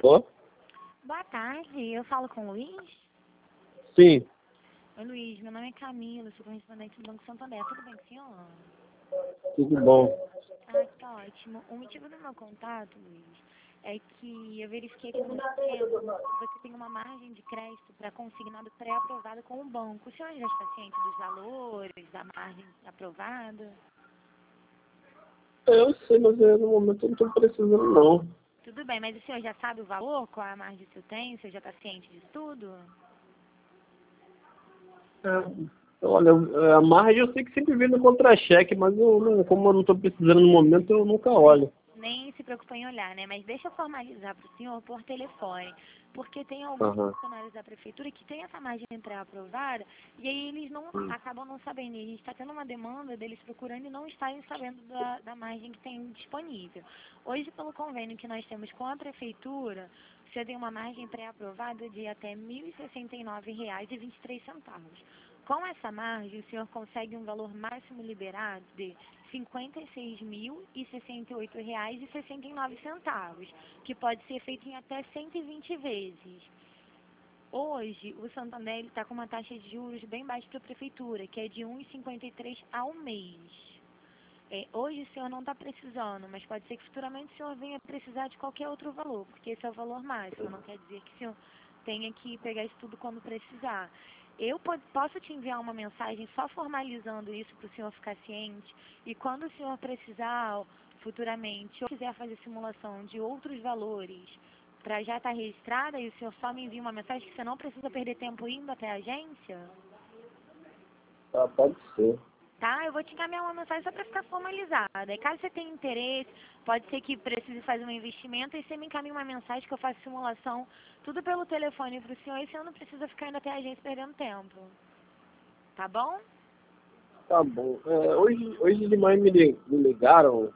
Alô? Boa tarde, eu falo com o Luiz? Sim. Oi, Luiz, meu nome é Camila, sou correspondente do Banco Santander. Tudo bem com o senhor? Tudo bom. Ah, tá ótimo. O motivo do meu contato, Luiz, é que eu verifiquei aqui no sistema que você tem uma margem de crédito para consignado pré-aprovada com o banco. O senhor já está ciente dos valores, da margem aprovada? Eu sei, mas no momento eu não estou precisando, não. Tudo bem, mas o senhor já sabe o valor, qual é a margem que o senhor tem? O senhor já está ciente disso tudo? Olha, a margem eu sei que sempre vem no contra-cheque, mas como eu não estou precisando no momento, eu nunca olho. Nem se preocupa em olhar, né? Mas deixa eu formalizar para o senhor por telefone, porque tem alguns Aham. funcionários da prefeitura que têm essa margem pré-aprovada e aí eles não acabam não sabendo. E a gente está tendo uma demanda deles procurando e não estarem sabendo da margem que tem disponível. Hoje, pelo convênio que nós temos com a prefeitura, você tem uma margem pré-aprovada de até R$ 1.069,23. Com essa margem, o senhor consegue um valor máximo liberado de R$ 56.068,69, que pode ser feito em até 120 vezes. Hoje, o Santander está com uma taxa de juros bem baixa para a prefeitura, que é de 1,53 ao mês. Hoje o senhor não está precisando, mas pode ser que futuramente o senhor venha precisar de qualquer outro valor, porque esse é o valor máximo, não quer dizer que o senhor tenha que pegar isso tudo quando precisar. Eu posso te enviar uma mensagem só formalizando isso para o senhor ficar ciente, e quando o senhor precisar futuramente, ou quiser fazer simulação de outros valores, para já estar registrada, e o senhor só me envia uma mensagem que você não precisa perder tempo indo até a agência? Tá, pode ser. Tá? Eu vou te encaminhar uma mensagem só para ficar formalizada. E caso você tenha interesse, pode ser que precise fazer um investimento, e você me encaminha uma mensagem que eu faço simulação, tudo pelo telefone para o senhor, e o senhor não precisa ficar indo até a agência perdendo tempo. Tá bom? Tá bom. Hoje de manhã me ligaram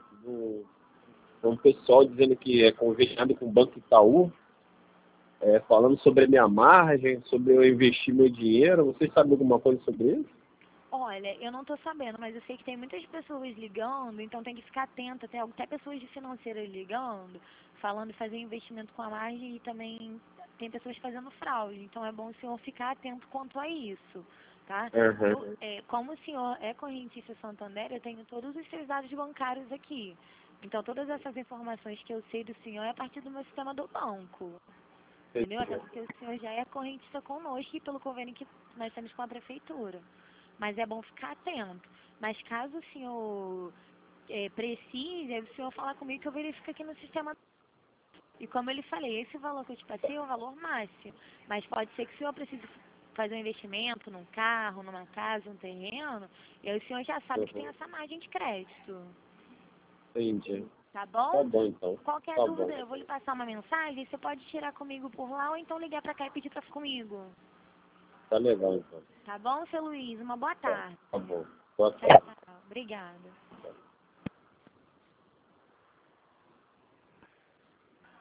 um pessoal dizendo que é conveniado com o Banco Itaú, falando sobre a minha margem, sobre eu investir meu dinheiro. Vocês sabem alguma coisa sobre isso? Olha, eu não estou sabendo, mas eu sei que tem muitas pessoas ligando, então tem que ficar atenta. Tem até pessoas de financeira ligando, falando de fazer investimento com a margem, e também tem pessoas fazendo fraude. Então é bom o senhor ficar atento quanto a isso, tá? Uhum. Como o senhor é correntista Santander, eu tenho todos os seus dados bancários aqui. Então todas essas informações que eu sei do senhor é a partir do meu sistema do banco. Entendeu? Até porque o senhor já é correntista conosco e pelo convênio que nós temos com a prefeitura. Mas é bom ficar atento. Mas caso o senhor precise, é o senhor falar comigo que eu verifico aqui no sistema. E como eu lhe falei, esse valor que eu te passei é o valor máximo. Mas pode ser que o senhor precise fazer um investimento num carro, numa casa, um terreno, e aí o senhor já sabe que tem Uhum. essa margem de crédito. Entendi. Tá Tá bom? bom, então. Qualquer Tá dúvida, bom. eu vou lhe passar uma mensagem, você pode tirar comigo por lá ou então ligar pra cá e pedir pra ficar comigo. Tá legal, então. Tá bom, seu Luiz? Uma boa Tá, tarde. tá bom. Boa Tchau, tarde. tchau. Obrigada.